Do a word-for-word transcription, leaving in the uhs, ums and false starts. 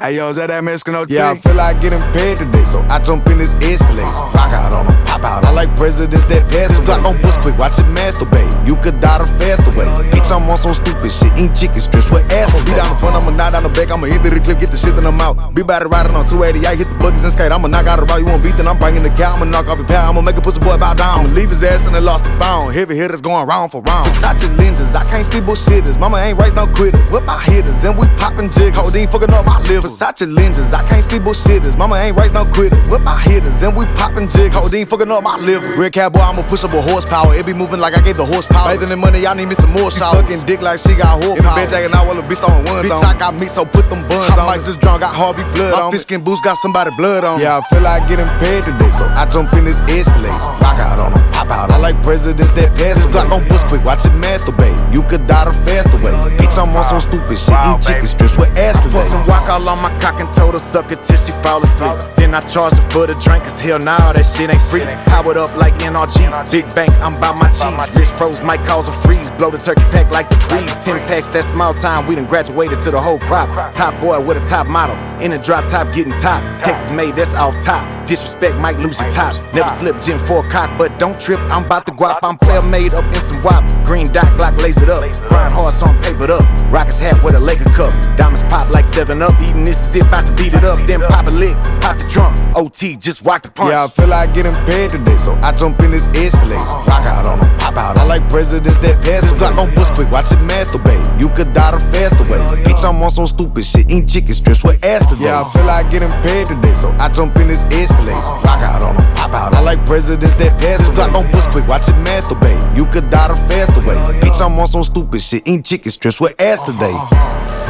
Hey yo, is that that Mexican O T? Yeah, I feel like getting paid today, so I jump in this Escalade. Rock out on them, pop out. I like presidents that pass away. Glock on bus quick, watch it masturbate. You could die the faster way. Bitch, I'm on some stupid shit, eat chicken strips with ass. Be down the front, I'ma knock down the back. I'ma hit the clip, get the shit in the mouth. Be about to riding on two eighty, I hit the buggies and skate. I'ma knock out the route, you won't beat, then I'm bringing the cow. I'ma knock off your pal, I'ma make a pussy boy bow down. I'ma leave his ass and they lost the phone. Heavy hitters going round for round. Versace lenses, I can't see bullshitters. Mama ain't raised no quitters. Whip my hitters and we poppin' jiggers. Codeine fucking up my liver. Versace lenses, I can't see bullshitters. Mama ain't raised no quitters. Whip my hitters and we poppin' jiggers. Codeine fucking up my liver. Red cowboy, I'ma push up a horsepower. It be moving like I gave the horsepower. Faith in the money, y'all need me some more showers. Sucking dick like she got horsepower. In the bed jacking out while the bitch throwing ones bitch, on. Bitch, I got meat, so put them buns I on. I might just drunk, got Harvey blood my on. My fish skin boots got somebody blood on. Yeah, I feel like getting paid today, so I jump in this Escalade. Rock out on them, pop out. I like presidents that pass away. Glock on bus quick, watch it masturbate. You could die the faster way. Bitch, I'm on some stupid shit, eat chicken strips with ass today. Put some walk all on my cock and told her suck it till she fall asleep. Then I charged her for the drink, cause hell nah, that shit ain't free. Powered up like N R G, big bank, I'm by my cheese. Bitch froze might cause a freeze, blow the turkey pack like the breeze. Ten packs, that small time, we done graduated to the whole crop. Top boy with a top model, in a drop top getting top. Texas made, that's off top. Disrespect might lose your top. Never slip Gen four cock, but don't trip, I'm about to guap. I'm player made up in some wop. Green dot Glock lasered up, grind hard so I'm papered up. Rockets hat with a Laker cup, diamonds pop like seven up. Eating this is it, about to beat it up. Then pop a lick, pop the trunk. O T just rock the punch. Yeah, I feel like getting paid today, so I jump in this Escalade. Rock out on them, pop out. I like presidents that pass away. Glock on bus quick, watch it masturbate. You could die the faster way. Bitch, I'm on some stupid shit, eat chicken strips with ass today. Yeah, I feel like getting paid today, so I jump in this Escalade. Rock out on them, pop out. I like presidents that pass away. Glock on bus quick, watch it masturbate. You could die the faster way. Bitch, I'm on some stupid shit, eat chicken strips with ass today.